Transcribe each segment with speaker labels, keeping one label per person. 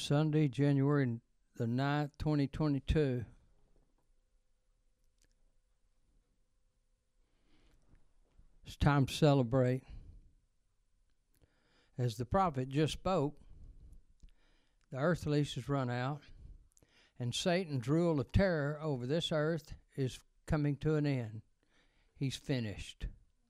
Speaker 1: Sunday, January the 9th, 2022. It's time to celebrate. As the prophet just spoke, the earth lease has run out, and Satan's rule of terror over this earth is coming to an end. He's finished.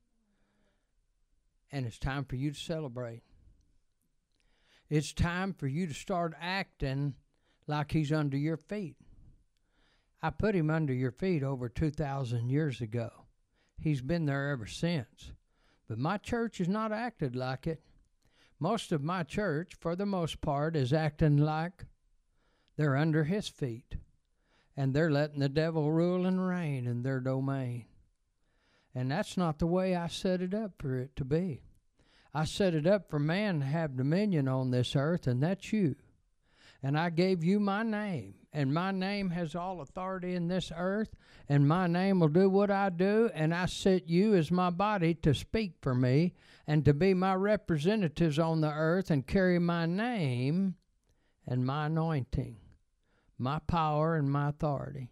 Speaker 1: And it's time for you to celebrate. It's time for you to start acting like he's under your feet. I put him under your feet over 2,000 years ago. He's been there ever since. But my church has not acted like it. Most of my church, for the most part, is acting like they're under his feet. And they're letting the devil rule and reign in their domain. And that's not the way I set it up for it to be. I set it up for man to have dominion on this earth, and that's you. And I gave you my name, and my name has all authority in this earth, and my name will do what I do, and I set you as my body to speak for me and to be my representatives on the earth and carry my name and my anointing, my power and my authority.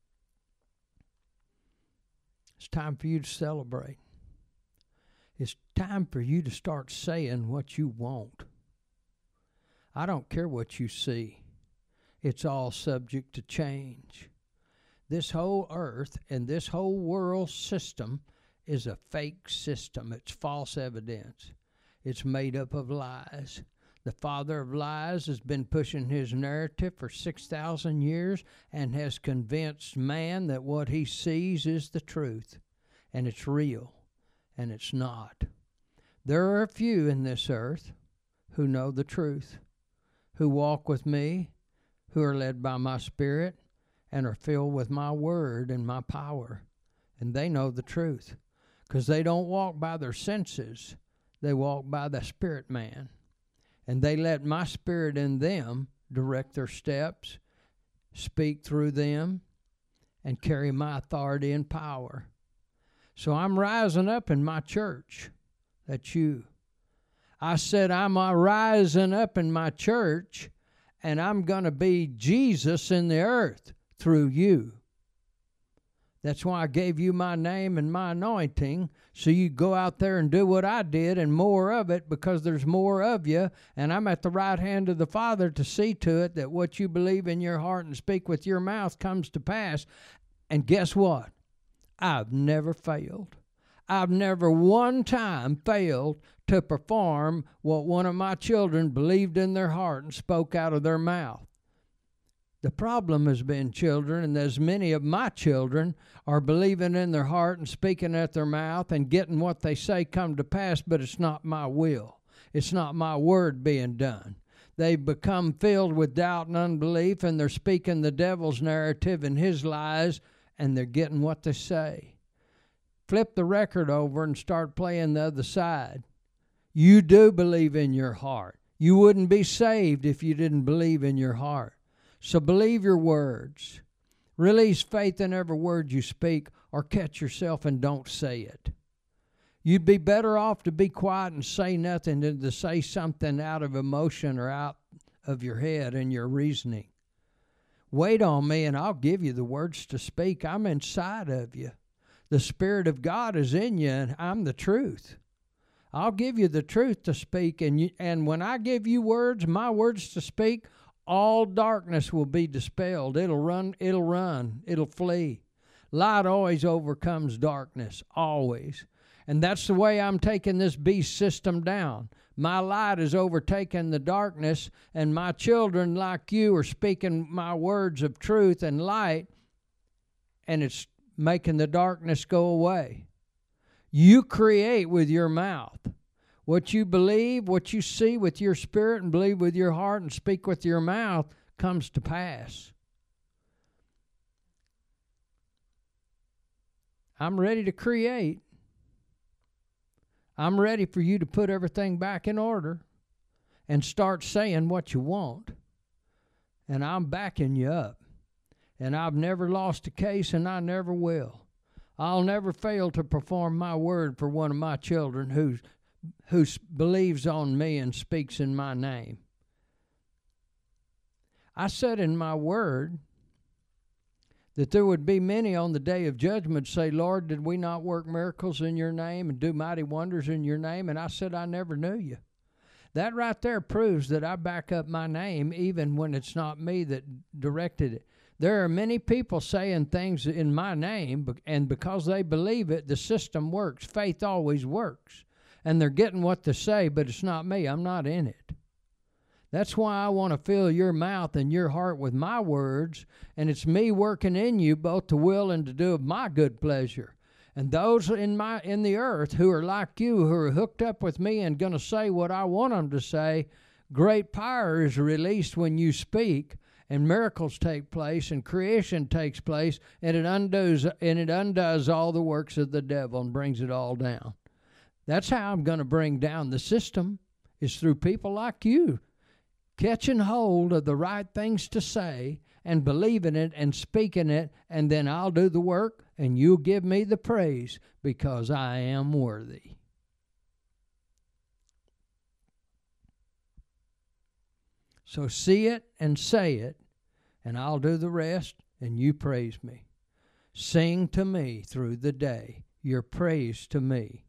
Speaker 1: It's time for you to celebrate. It's time for you to start saying what you want. I don't care what you see. It's all subject to change. This whole earth and this whole world system is a fake system. It's false evidence. It's made up of lies. The father of lies has been pushing his narrative for 6,000 years and has convinced man that what he sees is the truth, and it's real, and it's not. There are a few in this earth who know the truth, who walk with me, who are led by my Spirit, and are filled with my word and my power. And they know the truth, because they don't walk by their senses. They walk by the Spirit man. And they let my Spirit in them direct their steps, speak through them, and carry my authority and power. So I'm rising up in my church. That's you. I said I'm rising up in my church, and I'm going to be Jesus in the earth through you. That's why I gave you my name and my anointing, so you go out there and do what I did and more of it, because there's more of you, and I'm at the right hand of the Father to see to it that what you believe in your heart and speak with your mouth comes to pass. And guess what? I've never failed. I've never one time failed to perform what one of my children believed in their heart and spoke out of their mouth. The problem has been children, and as many of my children are believing in their heart and speaking at their mouth and getting what they say come to pass, but it's not my will. It's not my word being done. They've become filled with doubt and unbelief, and they're speaking the devil's narrative and his lies, and they're getting what they say. Flip the record over and start playing the other side. You do believe in your heart. You wouldn't be saved if you didn't believe in your heart. So believe your words. Release faith in every word you speak, or catch yourself and don't say it. You'd be better off to be quiet and say nothing than to say something out of emotion or out of your head and your reasoning. Wait on me and I'll give you the words to speak. I'm inside of you. The Spirit of God is in you, and I'm the truth. I'll give you the truth to speak, and when I give you words, my words to speak, all darkness will be dispelled. It'll run, it'll flee. Light always overcomes darkness, always. And that's the way I'm taking this beast system down. My light is overtaking the darkness, and my children, like you, are speaking my words of truth and light, and it's making the darkness go away. You create with your mouth. What you believe, what you see with your spirit and believe with your heart and speak with your mouth comes to pass. I'm ready to create. I'm ready for you to put everything back in order and start saying what you want. And I'm backing you up. And I've never lost a case, and I never will. I'll never fail to perform my word for one of my children who believes on me and speaks in my name. I said in my word that there would be many on the day of judgment say, Lord, did we not work miracles in your name and do mighty wonders in your name? And I said, I never knew you. That right there proves that I back up my name even when it's not me that directed it. There are many people saying things in my name, and because they believe it, the system works. Faith always works. And they're getting what they say, but it's not me. I'm not in it. That's why I want to fill your mouth and your heart with my words, and it's me working in you both to will and to do of my good pleasure. And those in the earth who are like you, who are hooked up with me and going to say what I want them to say, great power is released when you speak, and miracles take place, and creation takes place, and it undoes all the works of the devil and brings it all down. That's how I'm going to bring down the system, is through people like you, catching hold of the right things to say and believing it and speaking it, and then I'll do the work and you'll give me the praise because I am worthy. So see it and say it, and I'll do the rest, and you praise me. Sing to me through the day your praise to me